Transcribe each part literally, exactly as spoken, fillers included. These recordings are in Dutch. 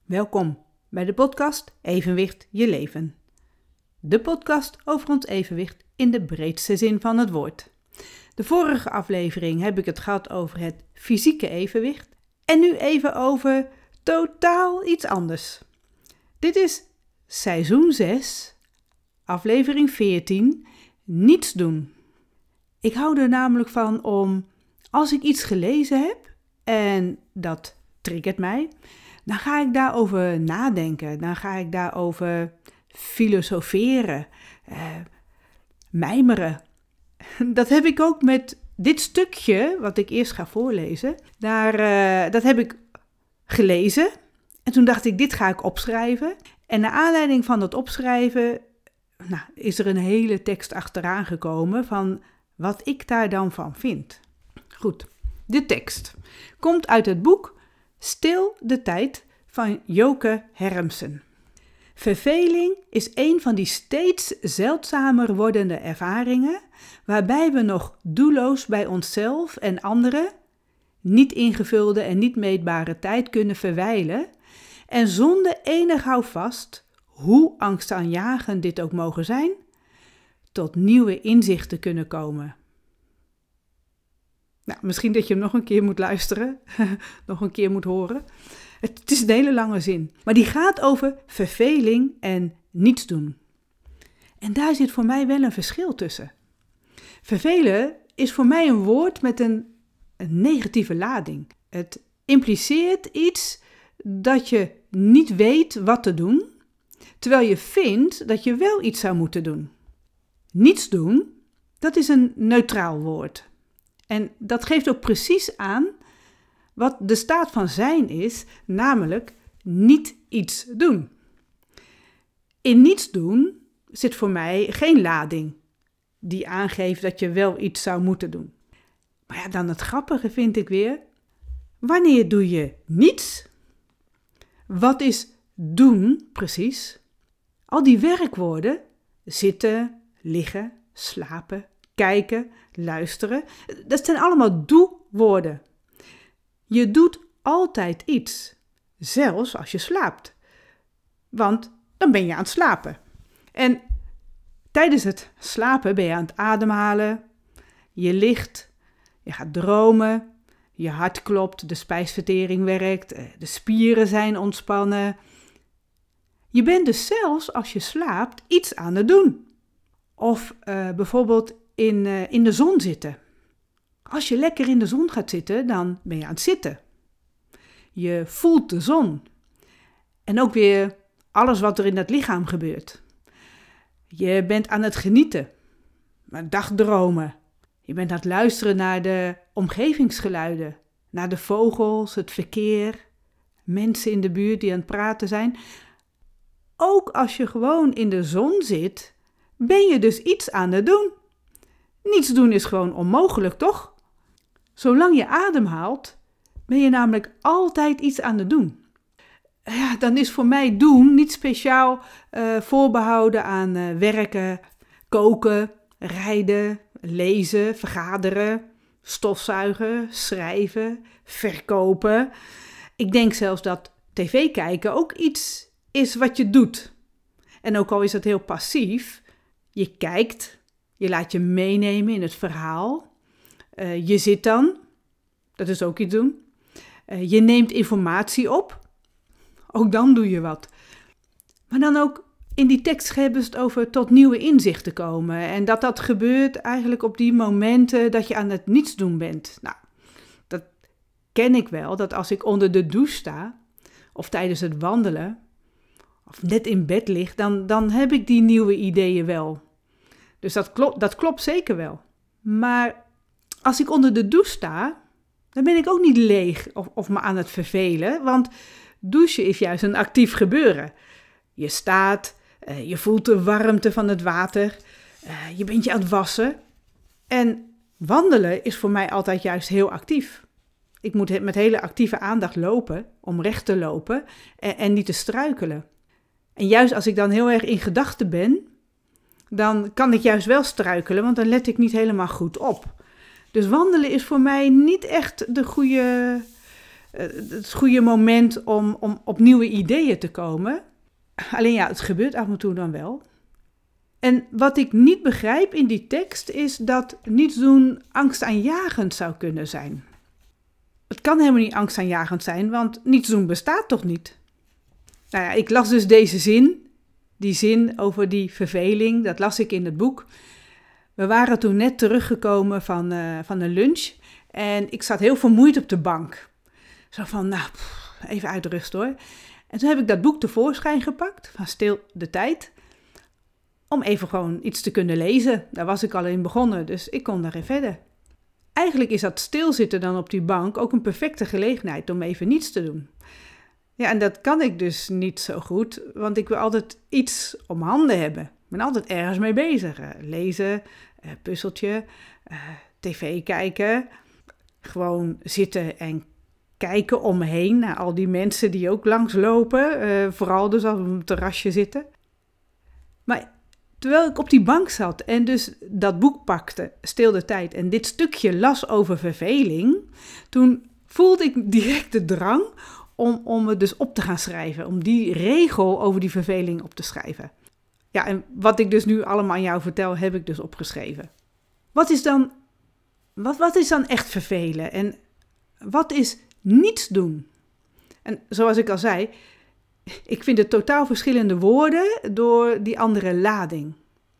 Welkom bij de podcast Evenwicht je leven. De podcast over ons evenwicht in de breedste zin van het woord. De vorige aflevering heb ik het gehad over het fysieke evenwicht en nu even over totaal iets anders. Dit is seizoen zes, aflevering veertien, niets doen. Ik hou er namelijk van om, als ik iets gelezen heb en dat triggert mij, dan ga ik daarover nadenken, dan ga ik daarover filosoferen, eh, mijmeren. Dat heb ik ook met dit stukje, wat ik eerst ga voorlezen. Daar, uh, dat heb ik gelezen en toen dacht ik, dit ga ik opschrijven. En naar aanleiding van dat opschrijven nou, is er een hele tekst achteraan gekomen van wat ik daar dan van vind. Goed, de tekst komt uit het boek Stil de tijd van Joke Hermsen. Verveling is een van die steeds zeldzamer wordende ervaringen waarbij we nog doelloos bij onszelf en anderen niet ingevulde en niet meetbare tijd kunnen verwijlen en zonder enig houvast, hoe angstaanjagend dit ook mogen zijn, tot nieuwe inzichten kunnen komen. Nou, misschien dat je hem nog een keer moet luisteren, nog een keer moet horen. Het is een hele lange zin, maar die gaat over verveling en niets doen. En daar zit voor mij wel een verschil tussen. Vervelen is voor mij een woord met een, een negatieve lading. Het impliceert iets dat je niet weet wat te doen, terwijl je vindt dat je wel iets zou moeten doen. Niets doen, dat is een neutraal woord. En dat geeft ook precies aan wat de staat van zijn is, namelijk niet iets doen. In niets doen zit voor mij geen lading die aangeeft dat je wel iets zou moeten doen. Maar ja, dan het grappige vind ik weer, wanneer doe je niets? Wat is doen precies? Al die werkwoorden, zitten, liggen, slapen, kijken, luisteren, dat zijn allemaal doe-woorden. Je doet altijd iets, zelfs als je slaapt. Want dan ben je aan het slapen. En tijdens het slapen ben je aan het ademhalen, je ligt, je gaat dromen, je hart klopt, de spijsvertering werkt, de spieren zijn ontspannen. Je bent dus zelfs als je slaapt iets aan het doen. Of uh, bijvoorbeeld in, uh, in de zon zitten. Als je lekker in de zon gaat zitten, dan ben je aan het zitten. Je voelt de zon. En ook weer alles wat er in het lichaam gebeurt. Je bent aan het genieten. Dagdromen. Je bent aan het luisteren naar de omgevingsgeluiden. Naar de vogels, het verkeer. Mensen in de buurt die aan het praten zijn. Ook als je gewoon in de zon zit, ben je dus iets aan het doen. Niets doen is gewoon onmogelijk, toch? Zolang je ademhaalt, ben je namelijk altijd iets aan het doen. Ja, dan is voor mij doen niet speciaal uh, voorbehouden aan uh, werken, koken, rijden, lezen, vergaderen, stofzuigen, schrijven, verkopen. Ik denk zelfs dat tv kijken ook iets is wat je doet. En ook al is dat heel passief, je kijkt, je laat je meenemen in het verhaal. Uh, je zit dan, dat is ook iets doen. Uh, je neemt informatie op, ook dan doe je wat. Maar dan ook in die tekst hebben ze het over tot nieuwe inzichten komen. En dat dat gebeurt eigenlijk op die momenten dat je aan het niets doen bent. Nou, dat ken ik wel, dat als ik onder de douche sta, of tijdens het wandelen, of net in bed lig, dan, dan heb ik die nieuwe ideeën wel. Dus dat klopt, dat klopt zeker wel. Maar als ik onder de douche sta, dan ben ik ook niet leeg of, of me aan het vervelen. Want douchen is juist een actief gebeuren. Je staat, uh, je voelt de warmte van het water, uh, je bent je aan het wassen. En wandelen is voor mij altijd juist heel actief. Ik moet met hele actieve aandacht lopen, om recht te lopen en, en niet te struikelen. En juist als ik dan heel erg in gedachten ben, dan kan ik juist wel struikelen, want dan let ik niet helemaal goed op. Dus wandelen is voor mij niet echt de goede, uh, het goede moment om, om op nieuwe ideeën te komen. Alleen ja, het gebeurt af en toe dan wel. En wat ik niet begrijp in die tekst is dat niets doen angstaanjagend zou kunnen zijn. Het kan helemaal niet angstaanjagend zijn, want niets doen bestaat toch niet? Nou ja, ik las dus deze zin, die zin over die verveling, dat las ik in het boek. We waren toen net teruggekomen van, uh, van een lunch en ik zat heel vermoeid op de bank. Zo van, nou, pff, even uitrusten hoor. En toen heb ik dat boek tevoorschijn gepakt, van Stil de Tijd, om even gewoon iets te kunnen lezen. Daar was ik al in begonnen, dus ik kon daarin verder. Eigenlijk is dat stilzitten dan op die bank ook een perfecte gelegenheid om even niets te doen. Ja, en dat kan ik dus niet zo goed, want ik wil altijd iets om handen hebben. Ik ben altijd ergens mee bezig. Lezen, puzzeltje, tv kijken, gewoon zitten en kijken om me heen naar al die mensen die ook langslopen. Uh, vooral dus als we op een terrasje zitten. Maar terwijl ik op die bank zat en dus dat boek pakte, Stil de Tijd, en dit stukje las over verveling, toen voelde ik direct de drang om, om het dus op te gaan schrijven. Om die regel over die verveling op te schrijven. Ja, en wat ik dus nu allemaal aan jou vertel, heb ik dus opgeschreven. Wat is dan, wat, wat is dan echt vervelen? En wat is niets doen? En zoals ik al zei, ik vind het totaal verschillende woorden door die andere lading.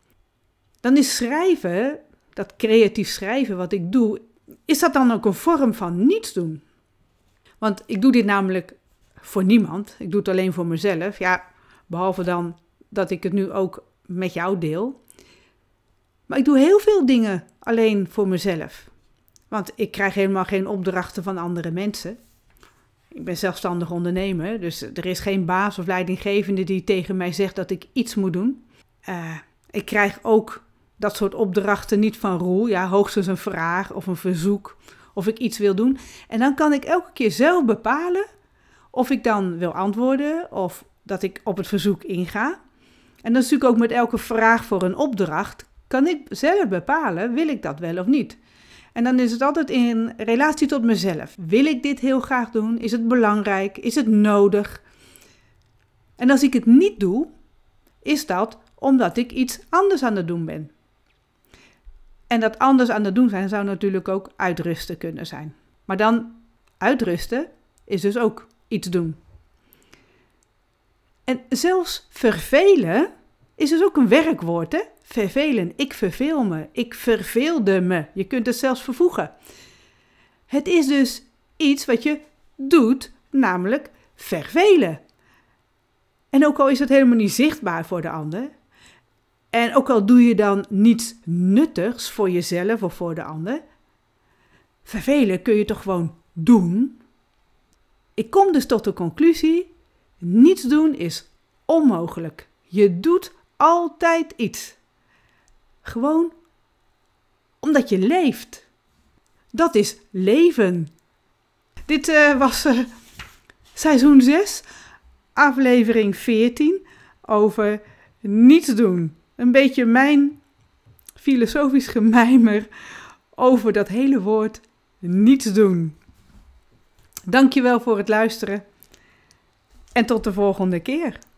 Dan is schrijven, dat creatief schrijven wat ik doe, is dat dan ook een vorm van niets doen? Want ik doe dit namelijk voor niemand. Ik doe het alleen voor mezelf. Ja, behalve dan dat ik het nu ook met jou deel. Maar ik doe heel veel dingen alleen voor mezelf. Want ik krijg helemaal geen opdrachten van andere mensen. Ik ben zelfstandig ondernemer, dus er is geen baas of leidinggevende die tegen mij zegt dat ik iets moet doen. Uh, ik krijg ook dat soort opdrachten niet van Roel. Ja, hoogstens een vraag of een verzoek of ik iets wil doen. En dan kan ik elke keer zelf bepalen of ik dan wil antwoorden of dat ik op het verzoek inga. En dat is natuurlijk ook met elke vraag voor een opdracht. Kan ik zelf bepalen, wil ik dat wel of niet? En dan is het altijd in relatie tot mezelf. Wil ik dit heel graag doen? Is het belangrijk? Is het nodig? En als ik het niet doe, is dat omdat ik iets anders aan het doen ben. En dat anders aan het doen zijn zou natuurlijk ook uitrusten kunnen zijn. Maar dan uitrusten is dus ook iets doen. En zelfs vervelen is dus ook een werkwoord, hè? Vervelen, ik verveel me, ik verveelde me. Je kunt het zelfs vervoegen. Het is dus iets wat je doet, namelijk vervelen. En ook al is het helemaal niet zichtbaar voor de ander, en ook al doe je dan niets nuttigs voor jezelf of voor de ander, vervelen kun je toch gewoon doen? Ik kom dus tot de conclusie, niets doen is onmogelijk. Je doet altijd iets. Gewoon omdat je leeft. Dat is leven. Dit uh, was uh, seizoen zes, aflevering veertien, over niets doen. Een beetje mijn filosofisch gemijmer over dat hele woord niets doen. Dankjewel voor het luisteren en tot de volgende keer.